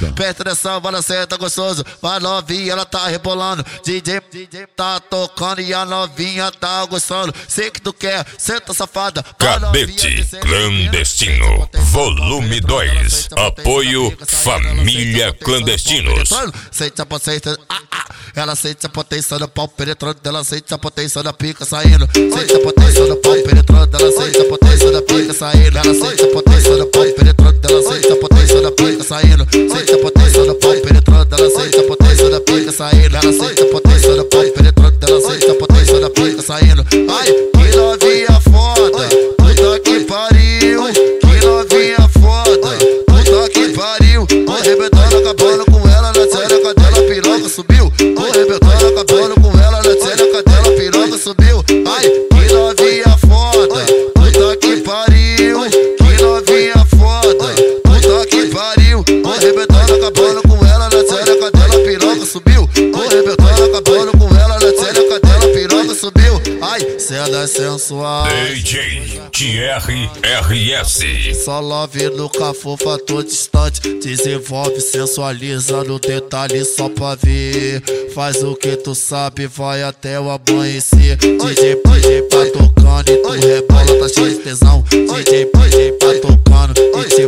Presta atenção, vai senta gostoso. Vai novinha, ela tá rebolando. DJ tá tocando e a novinha tá gostando. Sei que tu quer, senta safada. Cadete Clandestino, volume 2. Apoio Família Clandestinos. Sente a potência, ela sente a potência do pau penetrando, ela sente a potência da pica saindo. Sente a potência do pau penetrando, ela sente a potência da pica saindo. Ela sente a potência do pau penetrando, ela sente a potência da pica saindo. Sente a potência do pau penetrando, ela sente a potência da pica saindo. Ela sente a potência do pau penetrando, ela sente a potência da pica saindo. Ai, que novinha foda, puta que pariu. Que novinha foda, puta que pariu. Tô arrebentando, acabando com ela na tchereca dela, piroca subiu. Tô arrebentando, acabando com ela na tchereca dela, piroca subiu. Ai, que novinha foda, puta que pariu. Que novinha foda, puta que pariu. Tô arrebentando, acabando com ela na tchereca dela, piroca subiu. Tô arrebentando, acabando com ela na tchereca dela, piroca subiu. Ai, cena sensual. DJ Thierry RS. Só love no cafofa, tô distante. Desenvolve, sensualiza no detalhe só pra ver. Faz o que tu sabe, vai até o amanhecer. DJ tá tocando e tu rebola, tá cheio de tesão. DJ tá tocando e te